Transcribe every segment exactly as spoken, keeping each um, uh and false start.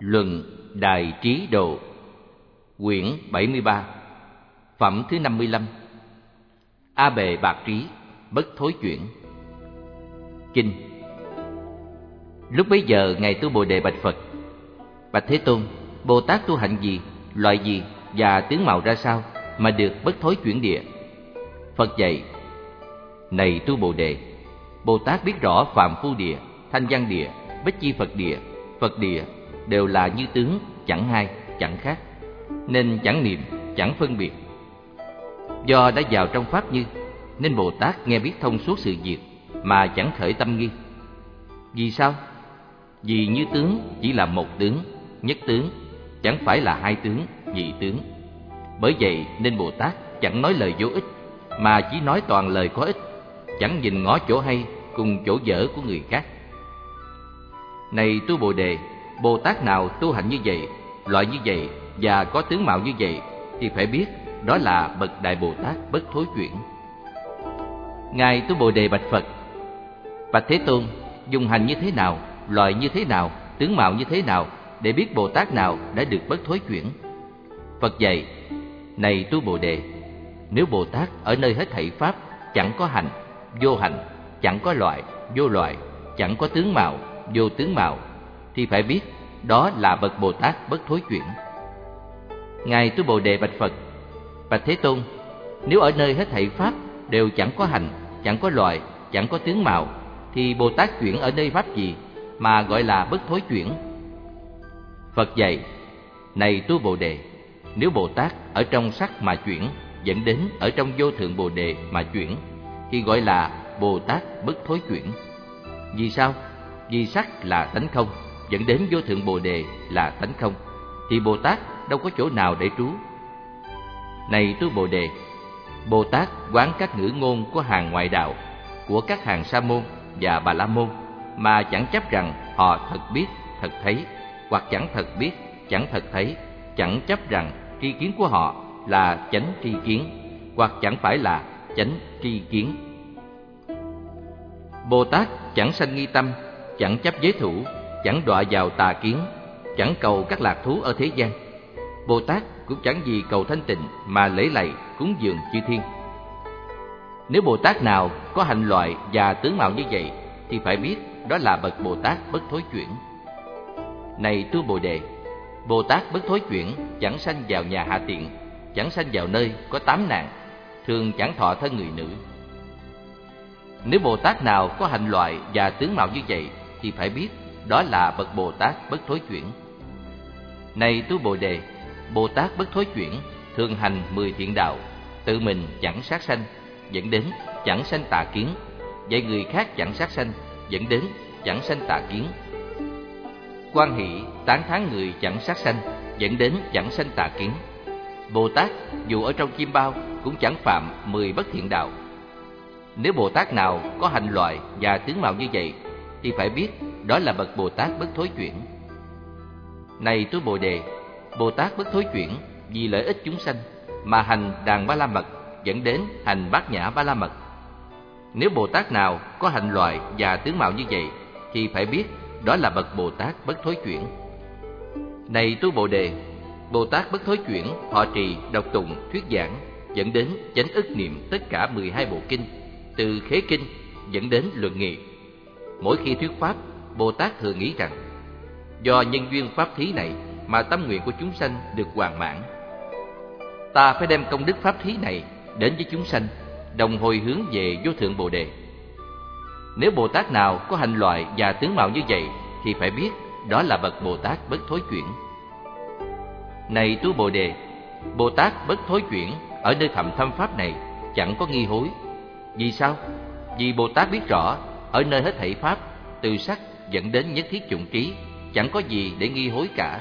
Luận Đại Trí Độ, quyển bảy mươi ba, phẩm thứ năm mươi lăm. A Bệ Bạc Trí, bất thối chuyển. Kinh. Lúc bấy giờ ngài Tu Bồ Đề bạch Phật: Bạch Thế Tôn, Bồ Tát tu hạnh gì, loại gì và tướng mạo ra sao mà được bất thối chuyển địa? Phật dạy: Này Tu Bồ Đề, Bồ Tát biết rõ phàm phu địa, thanh văn địa, bích chi Phật địa, Phật địa đều là như tướng, chẳng hai, chẳng khác, nên chẳng niệm, chẳng phân biệt. Do đã vào trong pháp như, nên Bồ Tát nghe biết thông suốt sự việc mà chẳng khởi tâm nghi. Vì sao? Vì như tướng chỉ là một tướng, nhất tướng, chẳng phải là hai tướng, nhị tướng. Bởi vậy nên Bồ Tát chẳng nói lời vô ích, mà chỉ nói toàn lời có ích, chẳng nhìn ngó chỗ hay cùng chỗ dở của người khác. Này Tu Bồ Đề, Bồ Tát nào tu hạnh như vậy, loại như vậy và có tướng mạo như vậy, thì phải biết đó là bậc Đại Bồ Tát bất thối chuyển. Ngài Tu Bồ Đề bạch Phật: Bạch Thế Tôn, dùng hành như thế nào, loại như thế nào, tướng mạo như thế nào để biết Bồ Tát nào đã được bất thối chuyển? Phật dạy: Này Tu Bồ Đề, nếu Bồ Tát ở nơi hết thảy pháp chẳng có hành, vô hành, chẳng có loại, vô loại, chẳng có tướng mạo, vô tướng mạo, thì phải biết đó là bậc Bồ Tát bất thối chuyển. Ngài Tu Bồ Đề bạch Phật: Bạch Thế Tôn, nếu ở nơi hết thảy pháp đều chẳng có hành, chẳng có loại, chẳng có tướng mạo, thì Bồ Tát chuyển ở nơi pháp gì mà gọi là bất thối chuyển? Phật dạy: Này Tu Bồ Đề, nếu Bồ Tát ở trong sắc mà chuyển, dẫn đến ở trong vô thượng Bồ Đề mà chuyển, thì gọi là Bồ Tát bất thối chuyển. Vì sao? Vì sắc là tánh không, dẫn đến vô thượng Bồ Đề là tánh không, thì Bồ Tát đâu có chỗ nào để trú. Này Tu Bồ Đề, Bồ Tát quán các ngữ ngôn của hàng ngoại đạo, của các hàng sa môn và bà la môn, mà chẳng chấp rằng họ thật biết, thật thấy, hoặc chẳng thật biết, chẳng thật thấy, chẳng chấp rằng tri kiến của họ là chánh tri kiến, hoặc chẳng phải là chánh tri kiến. Bồ Tát chẳng sanh nghi tâm, chẳng chấp giới thủ, chẳng đọa vào tà kiến, chẳng cầu các lạc thú ở thế gian. Bồ Tát cũng chẳng vì cầu thanh tịnh mà lễ lạy cúng dường chư thiên. Nếu Bồ Tát nào có hạnh loại và tướng mạo như vậy, thì phải biết đó là bậc Bồ Tát bất thối chuyển. Này Tu Bồ Đề, Bồ Tát bất thối chuyển chẳng sanh vào nhà hạ tiện, chẳng sanh vào nơi có tám nạn, thường chẳng thọ thân người nữ. Nếu Bồ Tát nào có hạnh loại và tướng mạo như vậy, thì phải biết đó là bậc Bồ Tát bất thối chuyển. Này Tu Bồ Đề, Bồ Tát bất thối chuyển thường hành mười thiện đạo, tự mình chẳng sát sanh, dẫn đến chẳng sanh tà kiến, dạy người khác chẳng sát sanh, dẫn đến chẳng sanh tà kiến. Hoan hỷ tán thán người chẳng sát sanh, dẫn đến chẳng sanh tà kiến. Bồ Tát dù ở trong kim bao cũng chẳng phạm mười bất thiện đạo. Nếu Bồ Tát nào có hành loại và tướng mạo như vậy, thì phải biết đó là bậc Bồ Tát bất thối chuyển. Này Tu Bồ Đề, Bồ Tát bất thối chuyển vì lợi ích chúng sanh mà hành đàn ba la mật, dẫn đến hành bát nhã ba la mật. Nếu Bồ Tát nào có hành loại và tướng mạo như vậy, thì phải biết đó là bậc Bồ Tát bất thối chuyển. Này Tu Bồ Đề, Bồ Tát bất thối chuyển họ trì, đọc tụng, thuyết giảng, dẫn đến chánh ức niệm tất cả mười hai bộ kinh, từ khế kinh dẫn đến luận nghị. Mỗi khi thuyết pháp, Bồ Tát thường nghĩ rằng do nhân duyên pháp thí này mà tâm nguyện của chúng sanh được hoàn mãn. Ta phải đem công đức pháp thí này đến với chúng sanh, đồng hồi hướng về vô thượng Bồ Đề. Nếu Bồ Tát nào có hành loại và tướng mạo như vậy, thì phải biết đó là bậc Bồ Tát bất thối chuyển. Này Tu Bồ Đề, Bồ Tát bất thối chuyển ở nơi thầm thâm pháp này chẳng có nghi hối. Vì sao? Vì Bồ Tát biết rõ ở nơi hết thảy pháp, từ sắc dẫn đến nhất thiết chủng trí, chẳng có gì để nghi hối cả.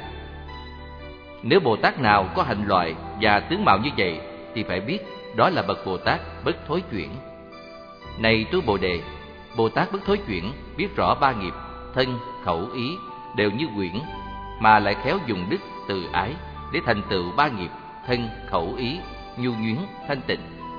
Nếu Bồ Tát nào có hành loại và tướng mạo như vậy, thì phải biết đó là bậc Bồ Tát bất thối chuyển. Này Tu Bồ Đề, Bồ Tát bất thối chuyển biết rõ ba nghiệp, thân, khẩu, ý đều như quyển, mà lại khéo dùng đức từ ái để thành tựu ba nghiệp, thân, khẩu, ý, nhu nhuyến, thanh tịnh.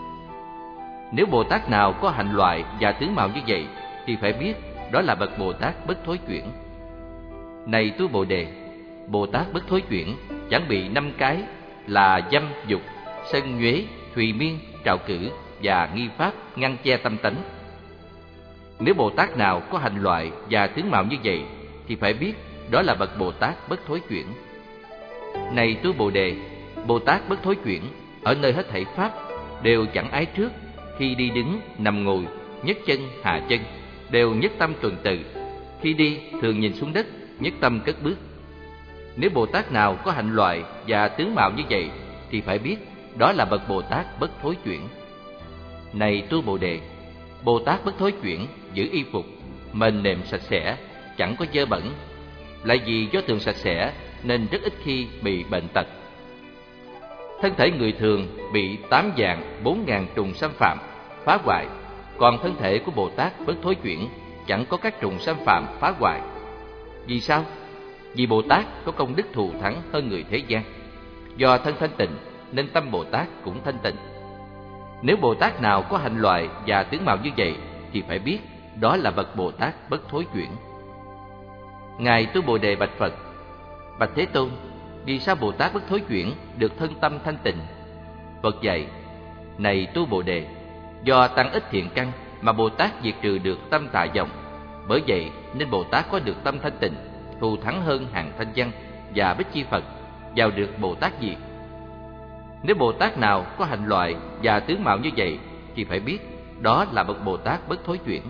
Nếu Bồ Tát nào có hành loại và tướng mạo như vậy, thì phải biết đó là bậc Bồ Tát bất thối chuyển. Này Tu Bồ Đề, Bồ Tát bất thối chuyển chẳng bị năm cái là dâm dục, sân nhuế, thùy miên, trạo cử và nghi pháp ngăn che tâm tánh. Nếu Bồ Tát nào có hành loại và tướng mạo như vậy thì phải biết đó là bậc Bồ Tát bất thối chuyển. Này tu Bồ Đề, Bồ Tát bất thối chuyển ở nơi hết thảy pháp đều chẳng ái trước, khi đi đứng, nằm ngồi, nhấc chân, hạ chân đều nhất tâm tuần tự, khi đi thường nhìn xuống đất, nhất tâm cất bước. Nếu Bồ Tát nào có hành loại và tướng mạo như vậy thì phải biết đó là bậc Bồ Tát bất thối chuyển. Này tu Bồ Đề, Bồ Tát bất thối chuyển giữ y phục, mền nệm sạch sẽ, chẳng có dơ bẩn. Lại vì do thường sạch sẽ nên rất ít khi bị bệnh tật. Thân thể người thường bị tám vạn bốn ngàn trùng xâm phạm, phá hoại, còn thân thể của Bồ Tát bất thối chuyển chẳng có các trùng xâm phạm phá hoại. Vì sao? Vì Bồ Tát có công đức thù thắng hơn người thế gian. Do thân thanh tịnh nên tâm Bồ Tát cũng thanh tịnh. Nếu Bồ Tát nào có hành loại và tướng mạo như vậy thì phải biết đó là bậc Bồ Tát bất thối chuyển. Ngài tu Bồ Đề bạch Phật: Bạch Thế Tôn, vì sao Bồ Tát bất thối chuyển được thân tâm thanh tịnh? Phật dạy: Này tu Bồ Đề, do tăng ít thiện căn mà Bồ Tát diệt trừ được tâm tà vọng. Bởi vậy nên Bồ Tát có được tâm thanh tịnh, thù thắng hơn hàng thanh văn và bích chi Phật, vào được Bồ Tát diệt. Nếu Bồ Tát nào có hành loại và tướng mạo như vậy thì phải biết đó là bậc Bồ Tát bất thối chuyển.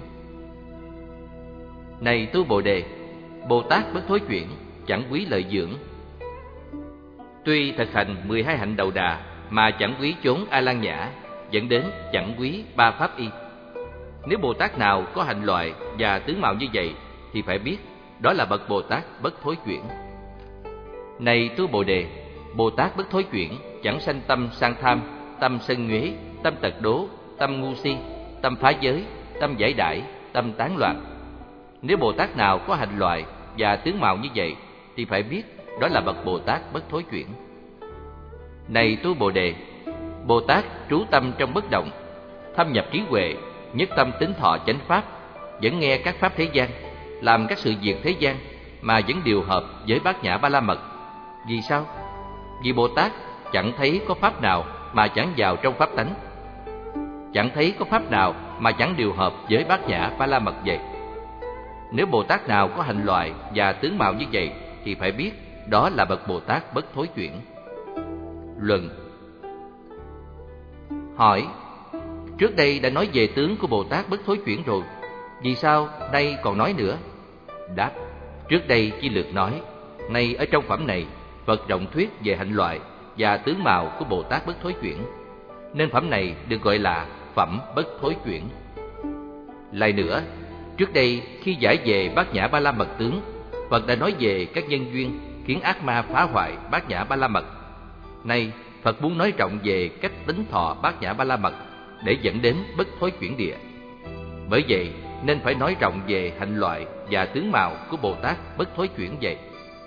Này tu Bồ Đề, Bồ Tát bất thối chuyển chẳng quý lợi dưỡng. Tuy thực hành mười hai hạnh đầu đà mà chẳng quý chốn A Lan Nhã, dẫn đến chẳng quý ba pháp y. Nếu Bồ Tát nào có hành loại và tướng mạo như vậy thì phải biết đó là bậc Bồ Tát bất thối chuyển. Này tu Bồ Đề, Bồ Tát bất thối chuyển chẳng sanh tâm sang tham, tâm sân nhuế, tâm tật đố, tâm ngu si, tâm phá giới, tâm giải đãi, tâm tán loạn. Nếu Bồ Tát nào có hành loại và tướng mạo như vậy thì phải biết đó là bậc Bồ Tát bất thối chuyển. Này tu Bồ Đề, Bồ Tát trú tâm trong bất động, thâm nhập trí huệ, nhất tâm tín thọ chánh pháp, vẫn nghe các pháp thế gian, làm các sự việc thế gian mà vẫn điều hợp với bát nhã ba la mật. Vì sao? Vì Bồ Tát chẳng thấy có pháp nào mà chẳng vào trong pháp tánh, chẳng thấy có pháp nào mà chẳng điều hợp với bát nhã ba la mật vậy. Nếu Bồ Tát nào có hành loại và tướng mạo như vậy thì phải biết đó là bậc Bồ Tát bất thối chuyển. Luận. Hỏi: Trước đây đã nói về tướng của Bồ Tát bất thối chuyển rồi, vì sao nay còn nói nữa? Đáp: Trước đây chỉ lược nói, nay ở trong phẩm này Phật rộng thuyết về hạnh loại và tướng mạo của Bồ Tát bất thối chuyển, nên phẩm này được gọi là phẩm bất thối chuyển. Lại nữa, trước đây khi giải về bát nhã ba la mật tướng, Phật đã nói về các nhân duyên khiến ác ma phá hoại bát nhã ba la mật. Nay Phật muốn nói rộng về cách tính thọ bát nhã ba la mật để dẫn đến bất thối chuyển địa. Bởi vậy nên phải nói rộng về hạnh loại và tướng mạo của Bồ Tát bất thối chuyển vậy.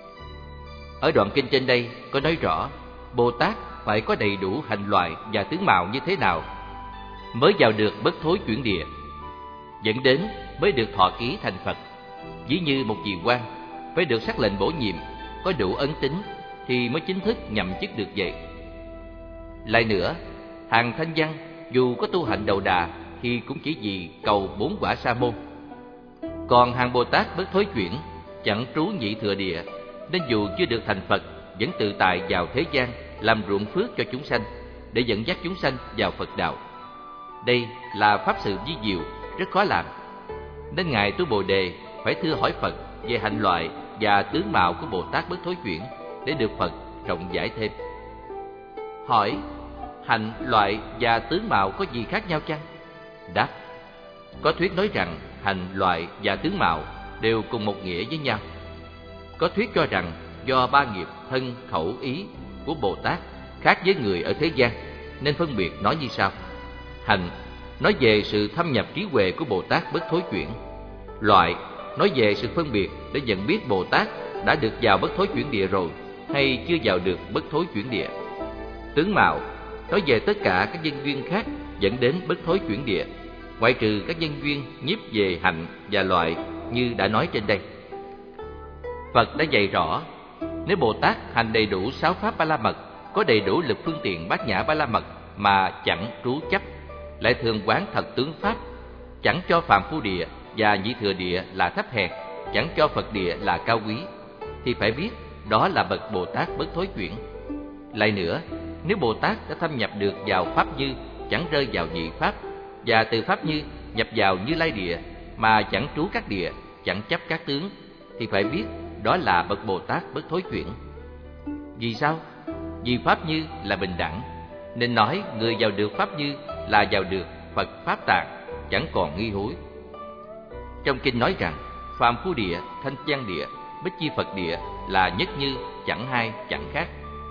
Ở đoạn kinh trên đây có nói rõ Bồ Tát phải có đầy đủ hành loại và tướng mạo như thế nào mới vào được bất thối chuyển địa, dẫn đến mới được thọ ký thành Phật. Ví như một vị quan phải được sắc lệnh bổ nhiệm, có đủ ấn tín thì mới chính thức nhậm chức được vậy. Lại nữa, hàng thanh văn dù có tu hạnh đầu đà thì cũng chỉ vì cầu bốn quả sa môn. Còn hàng Bồ Tát bất thối chuyển chẳng trú nhị thừa địa, nên dù chưa được thành Phật vẫn tự tại vào thế gian làm ruộng phước cho chúng sanh để dẫn dắt chúng sanh vào Phật đạo. Đây là pháp sự vi diệu rất khó làm, nên ngài tu Bồ Đề phải thưa hỏi Phật về hạnh loại và tướng mạo của Bồ Tát bất thối chuyển để được Phật rộng giải thêm. Hỏi: Hạnh loại và tướng mạo có gì khác nhau chăng? Đáp: Có thuyết nói rằng hành loại và tướng mạo đều cùng một nghĩa với nhau. Có thuyết cho rằng do ba nghiệp thân khẩu ý của Bồ Tát khác với người ở thế gian nên phân biệt nói như sau. Hành nói về sự thâm nhập trí huệ của Bồ Tát bất thối chuyển. Loại nói về sự phân biệt để nhận biết Bồ Tát đã được vào bất thối chuyển địa rồi hay chưa vào được bất thối chuyển địa. Tướng mạo nói về tất cả các nhân duyên khác dẫn đến bất thối chuyển địa, ngoại trừ các nhân duyên nhiếp về hạnh và loại như đã nói trên đây. Phật đã dạy rõ Nếu Bồ Tát hành đầy đủ sáu pháp Ba La Mật, có đầy đủ lực phương tiện Bát Nhã Ba La Mật mà chẳng trú chấp, lại thường quán thật tướng pháp, chẳng cho phàm phu địa và nhị thừa địa là thấp hèn, chẳng cho Phật địa là cao quý, thì phải biết đó là bậc Bồ Tát bất thối chuyển. Lại nữa, nếu Bồ Tát đã thâm nhập được vào pháp Như, chẳng rơi vào nhị pháp, và từ pháp Như nhập vào Như Lai địa mà chẳng trú các địa, chẳng chấp các tướng, thì phải biết đó là bậc Bồ Tát bất thối chuyển. Vì sao? Vì pháp Như là bình đẳng, nên nói người vào được pháp Như là vào được Phật pháp tạng, chẳng còn nghi hối. Trong kinh nói rằng phàm phu địa, thanh văn địa, bích chi Phật địa là nhất như, chẳng hai chẳng khác.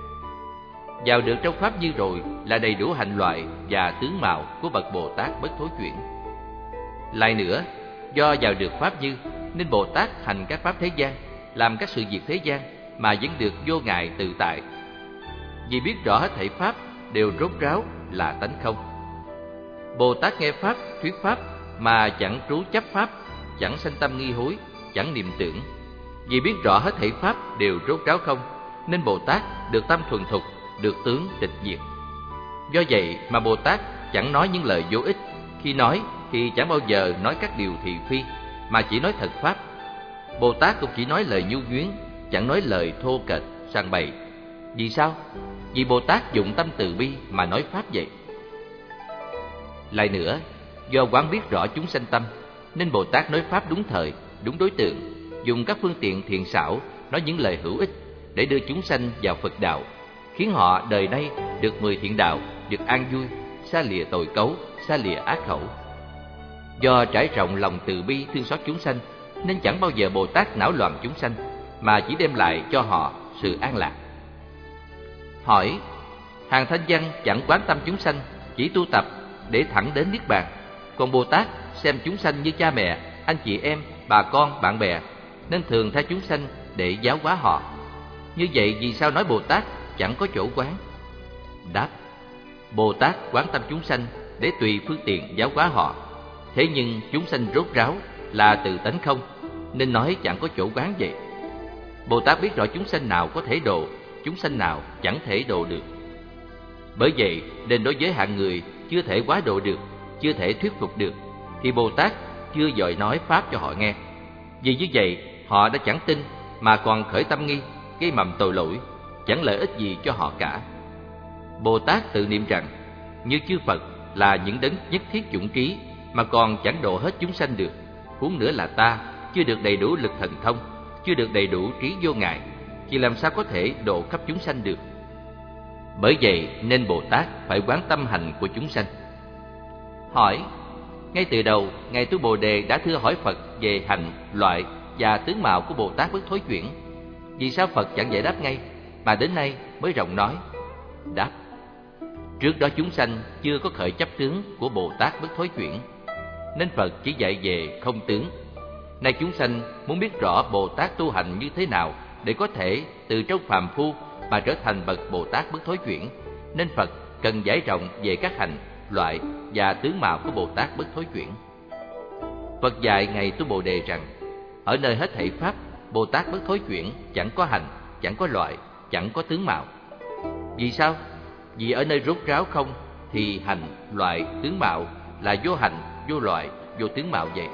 Vào được trong pháp Như rồi là đầy đủ hạnh loại và tướng mạo của bậc Bồ Tát bất thối chuyển. Lại nữa, do vào được pháp Như nên Bồ Tát hành các pháp thế gian, làm các sự việc thế gian mà vẫn được vô ngại tự tại. Vì biết rõ hết thảy pháp đều rốt ráo là tánh không. Bồ Tát nghe pháp, thuyết pháp mà chẳng trú chấp pháp, chẳng sanh tâm nghi hối, chẳng niệm tưởng. Vì biết rõ hết thảy pháp đều rốt ráo không, nên Bồ Tát được tâm thuần thục, được tướng tịch diệt. Do vậy mà Bồ Tát chẳng nói những lời vô ích, khi nói thì chẳng bao giờ nói các điều thị phi, mà chỉ nói thật pháp. Bồ Tát cũng chỉ nói lời nhu nhuyến, chẳng nói lời thô kệch, sang bậy. Vì sao? Vì Bồ Tát dụng tâm từ bi mà nói pháp vậy. Lại nữa, do quán biết rõ chúng sanh tâm, nên Bồ Tát nói pháp đúng thời, đúng đối tượng, dùng các phương tiện thiện xảo, nói những lời hữu ích để đưa chúng sanh vào Phật đạo, khiến họ đời nay được mười thiện đạo, được an vui, xa lìa tội cấu, xa lìa ác khẩu. Do trải rộng lòng từ bi thương xót chúng sanh, nên chẳng bao giờ Bồ Tát não loạn chúng sanh, mà chỉ đem lại cho họ sự an lạc. Hỏi: hàng thanh văn chẳng quán tâm chúng sanh, chỉ tu tập để thẳng đến niết bàn, còn Bồ Tát xem chúng sanh như cha mẹ, anh chị em, bà con, bạn bè, nên thường tha chúng sanh để giáo hóa họ. Như vậy vì sao nói Bồ Tát chẳng có chỗ quán? Đáp: Bồ Tát quán tâm chúng sanh để tùy phương tiện giáo hóa họ. Thế nhưng chúng sanh rốt ráo là từ tánh không, nên nói chẳng có chỗ quán vậy. Bồ Tát biết rõ chúng sanh nào có thể độ, chúng sanh nào chẳng thể độ được. Bởi vậy nên đối với hạng người chưa thể quá độ được, chưa thể thuyết phục được, thì Bồ Tát chưa vội nói pháp cho họ nghe. Vì như vậy họ đã chẳng tin, mà còn khởi tâm nghi, gây mầm tội lỗi, chẳng lợi ích gì cho họ cả. Bồ Tát tự niệm rằng như chư Phật là những đấng nhất thiết chủng trí, mà còn chẳng độ hết chúng sanh được, huống nữa là ta chưa được đầy đủ lực thần thông, chưa được đầy đủ trí vô ngại, thì làm sao có thể độ khắp chúng sanh được. Bởi vậy nên Bồ Tát phải quán tâm hành của chúng sanh. Hỏi: ngay từ đầu ngài Tu Bồ Đề đã thưa hỏi Phật về hành, loại và tướng mạo của Bồ Tát bất thối chuyển, vì sao Phật chẳng giải đáp ngay, mà đến nay mới rộng nói? Đáp: trước đó chúng sanh chưa có khởi chấp tướng của Bồ Tát bất thối chuyển, nên Phật chỉ dạy về không tướng. Nay chúng sanh muốn biết rõ Bồ Tát tu hành như thế nào để có thể từ trong phàm phu mà trở thành bậc Bồ Tát bất thối chuyển, nên Phật cần giải rộng về các hành, loại và tướng mạo của Bồ Tát bất thối chuyển. Phật dạy ngài Tu Bồ Đề rằng ở nơi hết thảy pháp, Bồ Tát bất thối chuyển chẳng có hành, chẳng có loại, chẳng có tướng mạo. Vì sao? Vì ở nơi rốt ráo không thì hành, loại, tướng mạo là vô hành, vô loại, vô tướng mạo vậy.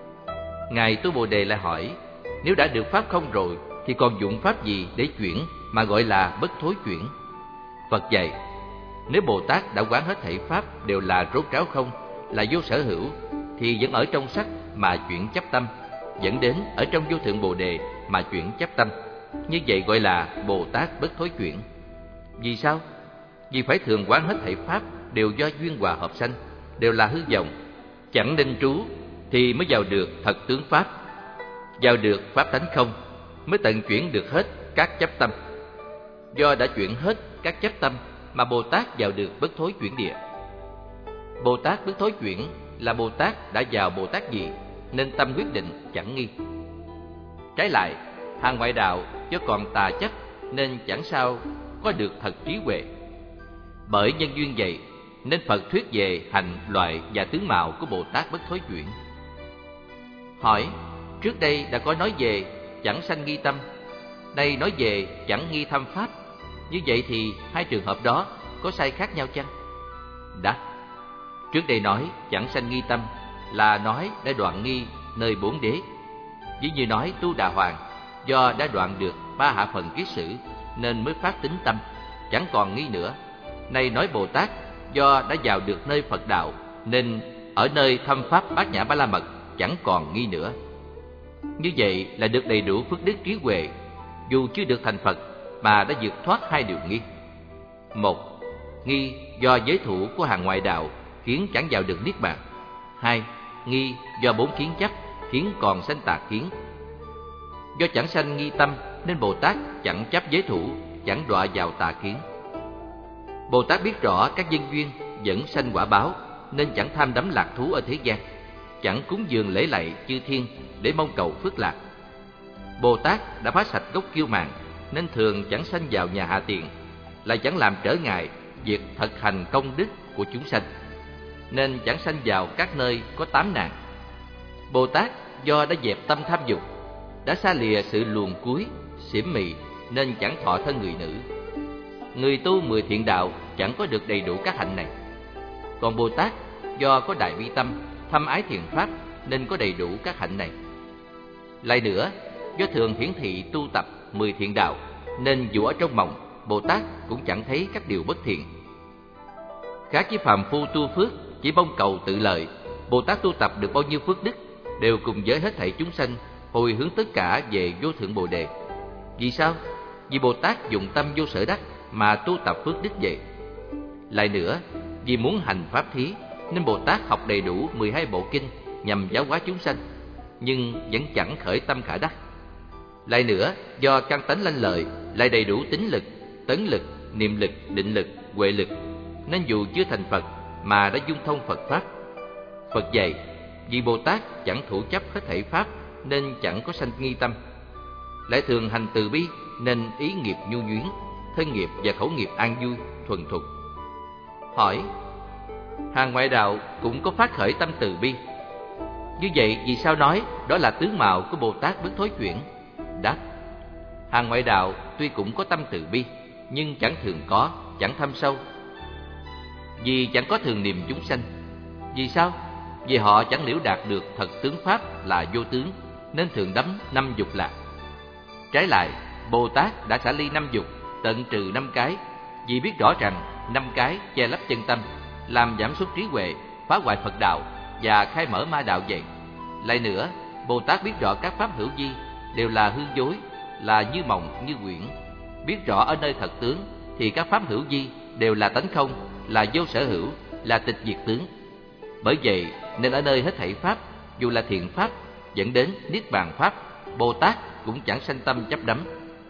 Ngài Tu Bồ Đề lại hỏi: nếu đã được pháp không rồi thì còn dụng pháp gì để chuyển mà gọi là bất thối chuyển? Phật dạy: nếu Bồ Tát đã quán hết thảy pháp đều là rốt ráo không, là vô sở hữu, thì vẫn ở trong sắc mà chuyển chấp tâm, dẫn đến ở trong vô thượng Bồ Đề mà chuyển chấp tâm. Như vậy gọi là Bồ Tát bất thối chuyển. Vì sao? Vì phải thường quán hết thảy pháp đều do duyên hòa hợp sanh, đều là hư vọng, chẳng nên trú, thì mới vào được thật tướng pháp. Vào được pháp tánh không mới tận chuyển được hết các chấp tâm. Do đã chuyển hết các chấp tâm mà Bồ Tát vào được bất thối chuyển địa. Bồ Tát bất thối chuyển là Bồ Tát đã vào Bồ Tát gì, nên tâm quyết định chẳng nghi. Trái lại, hàng ngoại đạo do còn tà chấp nên chẳng sao có được thật trí huệ. Bởi nhân duyên vậy nên Phật thuyết về hành, loại và tướng mạo của Bồ Tát bất thối chuyển. Hỏi: trước đây đã có nói về chẳng sanh nghi tâm, nay nói về chẳng nghi thâm pháp. Như vậy thì hai trường hợp đó có sai khác nhau chăng? Đáp: trước đây nói chẳng sanh nghi tâm là nói đã đoạn nghi nơi bốn đế. Ví như nói Tu Đà Hoàng do đã đoạn được ba hạ phần kiết sử nên mới phát tính tâm, chẳng còn nghi nữa. Nay nói Bồ Tát do đã vào được nơi Phật đạo nên ở nơi thâm pháp Bát Nhã Ba La Mật chẳng còn nghi nữa. Như vậy là được đầy đủ phước đức trí huệ, dù chưa được thành Phật mà đã vượt thoát hai điều nghi. Một, nghi do giới thủ của hàng ngoại đạo khiến chẳng vào được niết bàn. Hai, nghi do bốn kiến chấp khiến còn sanh tà kiến. Do chẳng sanh nghi tâm nên Bồ Tát chẳng chấp giới thủ, chẳng đọa vào tà kiến. Bồ Tát biết rõ các nhân duyên dẫn sanh quả báo nên chẳng tham đắm lạc thú ở thế gian, chẳng cúng dường lễ lạy chư thiên để mong cầu phước lạc. Bồ Tát đã phá sạch gốc kiêu mạn nên thường chẳng sanh vào nhà hạ tiện, lại chẳng làm trở ngại việc thực hành công đức của chúng sanh, nên chẳng sanh vào các nơi có tám nạn. Bồ Tát do đã dẹp tâm tham dục, đã xa lìa sự luồn cuối, xỉm mị nên chẳng thọ thân người nữ. Người tu mười thiện đạo chẳng có được đầy đủ các hạnh này. Còn Bồ Tát do có đại bi tâm, thâm ái thiện pháp nên có đầy đủ các hạnh này. Lại nữa, do thường hiển thị tu tập mười thiện đạo nên dù ở trong mộng, Bồ Tát cũng chẳng thấy các điều bất thiện. Khác với phàm phu tu phước chỉ mong cầu tự lợi, Bồ Tát tu tập được bao nhiêu phước đức đều cùng với hết thảy chúng sanh hồi hướng tất cả về vô thượng Bồ đề. Vì sao? Vì Bồ Tát dụng tâm vô sở đắc mà tu tập phước đức vậy. Lại nữa, vì muốn hành pháp thí nên Bồ Tát học đầy đủ mười hai bộ kinh nhằm giáo hóa chúng sanh, nhưng vẫn chẳng khởi tâm khả đắc. Lại nữa, do căn tánh lanh lợi, lại đầy đủ tín lực, tấn lực, niệm lực, định lực, huệ lực, nên dù chưa thành Phật mà đã dung thông Phật pháp. Phật dạy, vì Bồ Tát chẳng thủ chấp hết thảy pháp nên chẳng có sanh nghi tâm. Lại thường hành từ bi nên ý nghiệp nhu nhuyến, thân nghiệp và khẩu nghiệp an vui, thuần thục. Hỏi: hàng ngoại đạo cũng có phát khởi tâm từ bi, như vậy vì sao nói đó là tướng mạo của Bồ Tát bất thối chuyển? Đáp: hàng ngoại đạo tuy cũng có tâm từ bi, nhưng chẳng thường có, chẳng thâm sâu. Vì chẳng có thường niệm chúng sanh. Vì sao? Vì họ chẳng liễu đạt được thật tướng pháp là vô tướng, nên thường đắm năm dục lạc. Trái lại, Bồ Tát đã xả ly năm dục, tận trừ năm cái, vì biết rõ rằng năm cái che lấp chân tâm, làm giảm sút trí huệ, phá hoại Phật đạo và khai mở ma đạo vậy. Lại nữa, Bồ Tát biết rõ các pháp hữu vi đều là hư dối, là như mộng, như quyển. Biết rõ ở nơi thật tướng thì các pháp hữu vi đều là tánh không, là vô sở hữu, là tịch diệt tướng. Bởi vậy nên ở nơi hết thảy pháp, dù là thiện pháp dẫn đến niết bàn pháp, Bồ Tát cũng chẳng sanh tâm chấp đắm.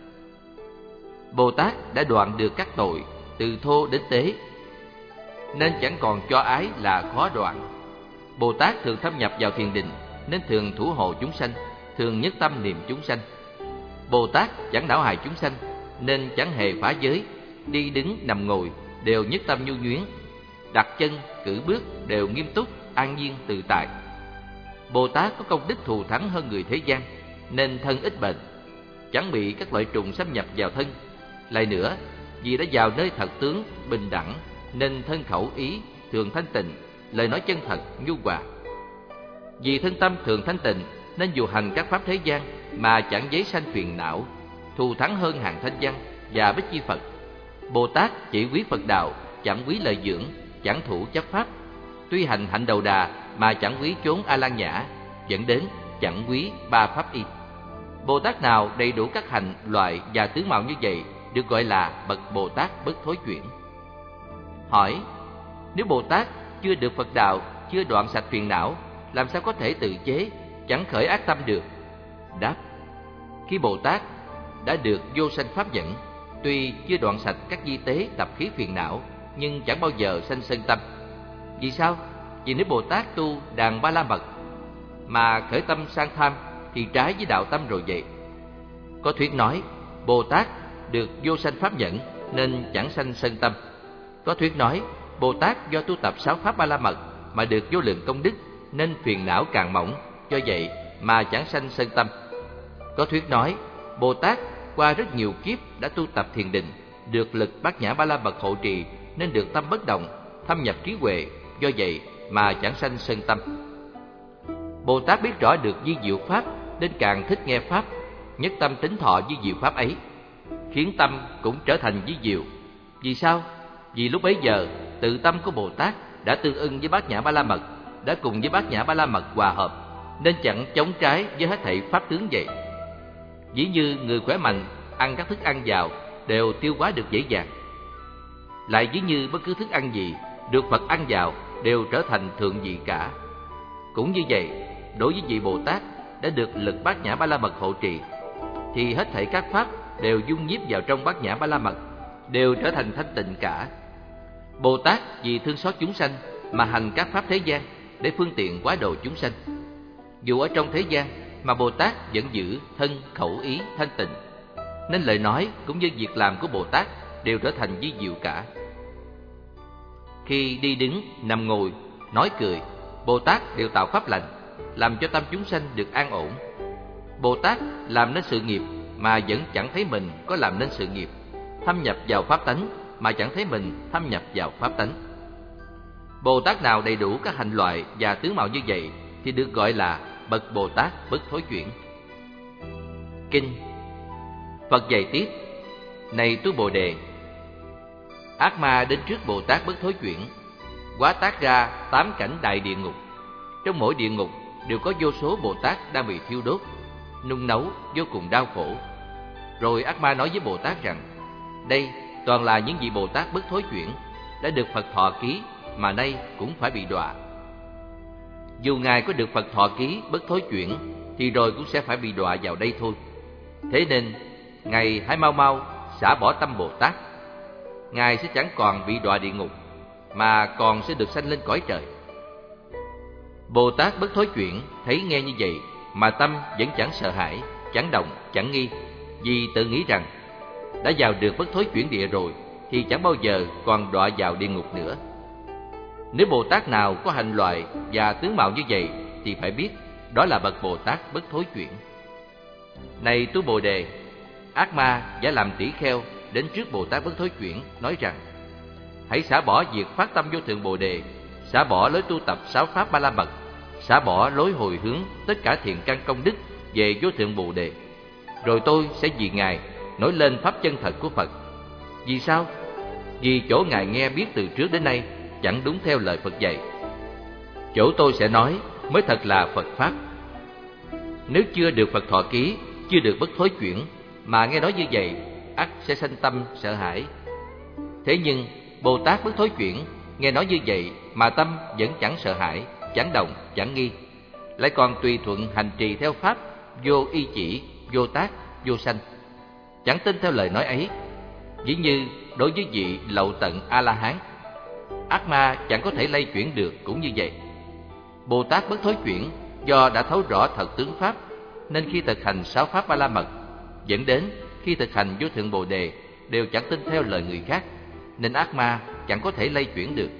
Bồ Tát đã đoạn được các tội từ thô đến tế, nên chẳng còn cho ái là khó đoạn. Bồ Tát thường thâm nhập vào thiền định nên thường thủ hộ chúng sanh, thường nhất tâm niệm chúng sanh. Bồ Tát chẳng đảo hại chúng sanh nên chẳng hề phá giới, đi đứng nằm ngồi đều nhất tâm nhu nhuyến, đặt chân cử bước đều nghiêm túc, an nhiên tự tại. Bồ Tát có công đức thù thắng hơn người thế gian nên thân ít bệnh, chẳng bị các loại trùng xâm nhập vào thân. Lại nữa, vì đã vào nơi thật tướng bình đẳng nên thân khẩu ý thường thanh tịnh, lời nói chân thật nhu hòa. Vì thân tâm thường thanh tịnh nên dù hành các pháp thế gian mà chẳng giấy sanh phiền não, thù thắng hơn hàng thanh văn và bích chi Phật. Bồ Tát chỉ quý Phật đạo, chẳng quý lợi dưỡng, chẳng thủ chấp pháp. Tuy hành hạnh đầu đà mà chẳng quý chốn A Lan Nhã, dẫn đến chẳng quý ba pháp y. Bồ Tát nào đầy đủ các hạnh loại và tướng mạo như vậy được gọi là bậc Bồ Tát bất thối chuyển. Hỏi: nếu Bồ Tát chưa được Phật đạo, chưa đoạn sạch phiền não, làm sao có thể tự chế, chẳng khởi ác tâm được? Đáp: khi Bồ Tát đã được vô sanh pháp dẫn, tuy chưa đoạn sạch các di tế tập khí phiền não, nhưng chẳng bao giờ sanh sân tâm. Vì sao? Vì nếu Bồ Tát tu đàn ba la mật mà khởi tâm sang tham thì trái với đạo tâm rồi vậy. Có thuyết nói Bồ Tát được vô sanh pháp dẫn nên chẳng sanh sân tâm. Có thuyết nói Bồ Tát do tu tập sáu pháp ba la mật mà được vô lượng công đức nên phiền não càng mỏng, do vậy mà chẳng sanh sân tâm. Có thuyết nói Bồ Tát qua rất nhiều kiếp đã tu tập thiền định, được lực Bát Nhã Ba La Mật hộ trì nên được tâm bất động, thâm nhập trí huệ, do vậy mà chẳng sanh sân tâm. Bồ Tát biết rõ được vi diệu pháp nên càng thích nghe pháp, nhất tâm tín thọ vi diệu pháp ấy, khiến tâm cũng trở thành vi diệu. Vì sao? Vì lúc bấy giờ tự tâm của Bồ Tát đã tương ưng với Bát Nhã Ba La Mật, đã cùng với Bát Nhã Ba La Mật hòa hợp, nên chẳng chống trái với hết thảy pháp tướng vậy. Ví như người khỏe mạnh ăn các thức ăn vào đều tiêu hóa được dễ dàng. Lại ví như bất cứ thức ăn gì được Phật ăn vào đều trở thành thượng vị cả. Cũng như vậy, đối với vị Bồ Tát đã được lực Bát Nhã Ba La Mật hộ trì, thì hết thảy các pháp đều dung nhiếp vào trong Bát Nhã Ba La Mật, đều trở thành thanh tịnh cả. Bồ Tát vì thương xót chúng sanh mà hành các pháp thế gian để phương tiện hóa độ chúng sanh. Dù ở trong thế gian mà Bồ Tát vẫn giữ thân khẩu ý thanh tịnh, nên lời nói cũng như việc làm của Bồ Tát đều trở thành vi diệu cả. Khi đi đứng, nằm ngồi, nói cười, Bồ Tát đều tạo pháp lành, làm cho tâm chúng sanh được an ổn. Bồ Tát làm nên sự nghiệp mà vẫn chẳng thấy mình có làm nên sự nghiệp, thâm nhập vào pháp tánh mà chẳng thấy mình thâm nhập vào pháp tánh. Bồ Tát nào đầy đủ các hành loại và tướng mạo như vậy thì được gọi là bậc Bồ Tát bất thối chuyển. Kinh. Phật dạy tiếp: Này tu Bồ Đề, ác ma đến trước Bồ Tát bất thối chuyển, hóa tác ra tám cảnh đại địa ngục. Trong mỗi địa ngục đều có vô số Bồ Tát đang bị thiêu đốt, nung nấu vô cùng đau khổ. Rồi ác ma nói với Bồ Tát rằng: đây toàn là những vị Bồ Tát bất thối chuyển, đã được Phật thọ ký mà nay cũng phải bị đọa. Dù Ngài có được Phật thọ ký bất thối chuyển thì rồi cũng sẽ phải bị đọa vào đây thôi. Thế nên Ngài hãy mau mau xả bỏ tâm Bồ Tát. Ngài sẽ chẳng còn bị đọa địa ngục, mà còn sẽ được sanh lên cõi trời. Bồ Tát bất thối chuyển thấy nghe như vậy mà tâm vẫn chẳng sợ hãi, chẳng động, chẳng nghi, vì tự nghĩ rằng đã vào được bất thối chuyển địa rồi thì chẳng bao giờ còn đọa vào địa ngục nữa. Nếu Bồ Tát nào có hành loại và tướng mạo như vậy thì phải biết đó là bậc Bồ Tát bất thối chuyển. Này tu Bồ Đề, ác ma giả làm tỷ kheo đến trước Bồ Tát bất thối chuyển, nói rằng: hãy xả bỏ việc phát tâm vô thượng Bồ Đề, xả bỏ lối tu tập sáu pháp Ba La Mật, xả bỏ lối hồi hướng tất cả thiện căn công đức về vô thượng Bồ Đề. Rồi tôi sẽ vì Ngài nói lên pháp chân thật của Phật. Vì sao? Vì chỗ Ngài nghe biết từ trước đến nay chẳng đúng theo lời Phật dạy. Chỗ tôi sẽ nói mới thật là Phật Pháp. Nếu chưa được Phật thọ ký, chưa được bất thối chuyển, mà nghe nói như vậy, ắt sẽ sanh tâm sợ hãi. Thế nhưng Bồ Tát bất thối chuyển nghe nói như vậy mà tâm vẫn chẳng sợ hãi, chẳng động, chẳng nghi, lại còn tùy thuận hành trì theo Pháp, vô y chỉ, vô tác, vô sanh, chẳng tin theo lời nói ấy. Ví như đối với vị lậu tận A-la-hán, ác ma chẳng có thể lay chuyển được cũng như vậy. Bồ Tát bất thối chuyển do đã thấu rõ thật tướng Pháp, nên khi thực hành sáu pháp Ba La Mật, dẫn đến khi thực hành vô thượng Bồ Đề đều chẳng tin theo lời người khác, nên ác ma chẳng có thể lay chuyển được.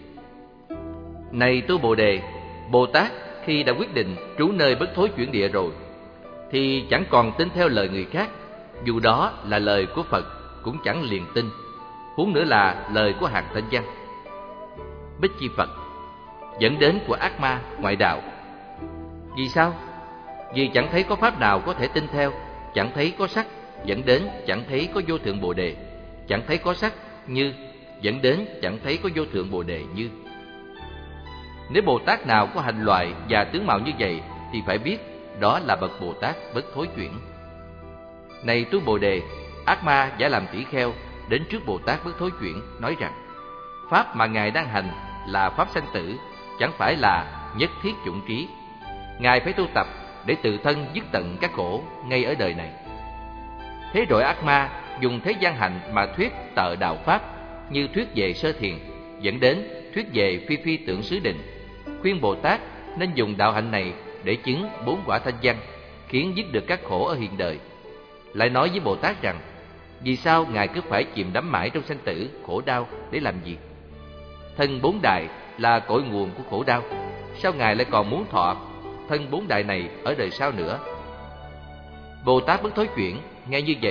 Này tu Bồ Đề, Bồ Tát khi đã quyết định trú nơi bất thối chuyển địa rồi thì chẳng còn tin theo lời người khác, dù đó là lời của Phật cũng chẳng liền tin, huống nữa là lời của hàng thanh văn. Bích Chi Phật dẫn đến của ác ma ngoại đạo. Vì sao? Vì chẳng thấy có pháp nào có thể tin theo, chẳng thấy có sắc, dẫn đến chẳng thấy có vô thượng Bồ Đề, chẳng thấy có sắc như, dẫn đến chẳng thấy có vô thượng Bồ Đề như. Nếu Bồ Tát nào có hành loại và tướng mạo như vậy thì phải biết đó là bậc Bồ Tát bất thối chuyển. Này tu Bồ Đề, ác ma giả làm tỷ kheo đến trước Bồ Tát bất thối chuyển, nói rằng: pháp mà Ngài đang hành là pháp sanh tử, chẳng phải là nhất thiết chủng trí. Ngài phải tu tập để tự thân dứt tận các khổ ngay ở đời này. Thế rồi ác ma dùng thế gian hạnh mà thuyết tợ đạo pháp, như thuyết về sơ thiền, dẫn đến thuyết về phi phi tưởng xứ định, khuyên Bồ Tát nên dùng đạo hạnh này để chứng bốn quả thanh văn, khiến dứt được các khổ ở hiện đời. Lại nói với Bồ Tát rằng: vì sao Ngài cứ phải chìm đắm mãi trong sanh tử khổ đau để làm gì? Thân bốn đại là cội nguồn của khổ đau, sao Ngài lại còn muốn thọ thân bốn đại này ở đời sau nữa? Bồ Tát bất thối chuyển nghe như vậy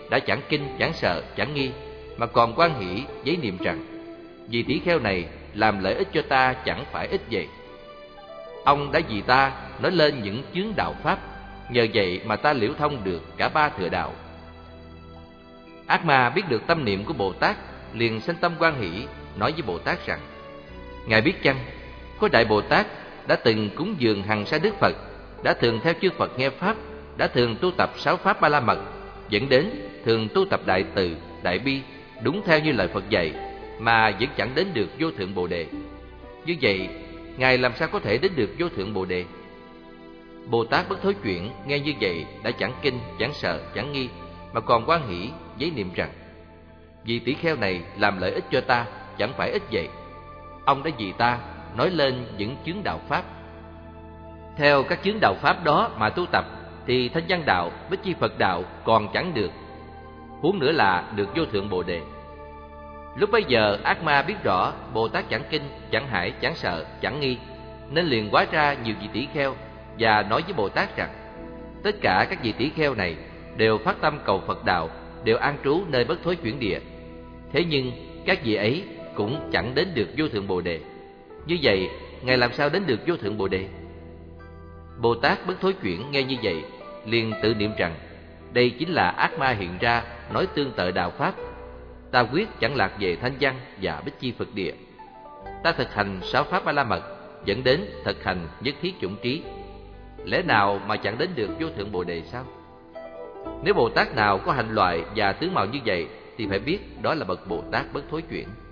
đã chẳng kinh, chẳng sợ, chẳng nghi, mà còn hoan hỷ giấy niệm rằng: vì tỷ kheo này làm lợi ích cho ta chẳng phải ít vậy. Ông đã vì ta nói lên những chướng đạo pháp, nhờ vậy mà ta liễu thông được cả ba thừa đạo. Ác ma biết được tâm niệm của Bồ Tát, liền sanh tâm hoan hỷ, nói với Bồ Tát rằng: ngài biết chăng, có Đại Bồ Tát đã từng cúng dường hằng sa Đức Phật, đã thường theo chư Phật nghe pháp, đã thường tu tập sáu pháp ba la mật, dẫn đến thường tu tập đại từ, đại bi, đúng theo như lời Phật dạy, mà vẫn chẳng đến được vô thượng Bồ đề. Như vậy, ngài làm sao có thể đến được vô thượng Bồ đề? Bồ Tát Bất Thối Chuyển nghe như vậy đã chẳng kinh, chẳng sợ, chẳng nghi, mà còn hoan hỷ giấy niệm rằng: vì tỷ kheo này làm lợi ích cho ta chẳng phải ít vậy. Ông đã vì ta nói lên những chướng đạo pháp. Theo các chướng đạo pháp đó mà tu tập thì thanh văn đạo, bích chi Phật đạo còn chẳng được, huống nữa là được vô thượng Bồ đề. Lúc bấy giờ ác ma biết rõ Bồ Tát chẳng kinh, chẳng hải, chẳng sợ, chẳng nghi, nên liền hóa ra nhiều vị tỷ kheo và nói với Bồ Tát rằng: tất cả các vị tỷ kheo này đều phát tâm cầu Phật đạo, đều an trú nơi Bất Thối Chuyển địa. Thế nhưng các vị ấy cũng chẳng đến được vô thượng Bồ đề. Như vậy, ngài làm sao đến được vô thượng Bồ đề? Bồ Tát Bất Thối Chuyển nghe như vậy, liền tự niệm rằng: đây chính là ác ma hiện ra nói tương tự đạo pháp. Ta quyết chẳng lạc về thanh văn và bích chi Phật địa. Ta thực hành sáu pháp ba la mật, dẫn đến thực hành nhất thiết chủng trí. Lẽ nào mà chẳng đến được vô thượng Bồ đề sao? Nếu Bồ Tát nào có hành loại và tướng mạo như vậy thì phải biết đó là bậc Bồ Tát Bất Thối Chuyển.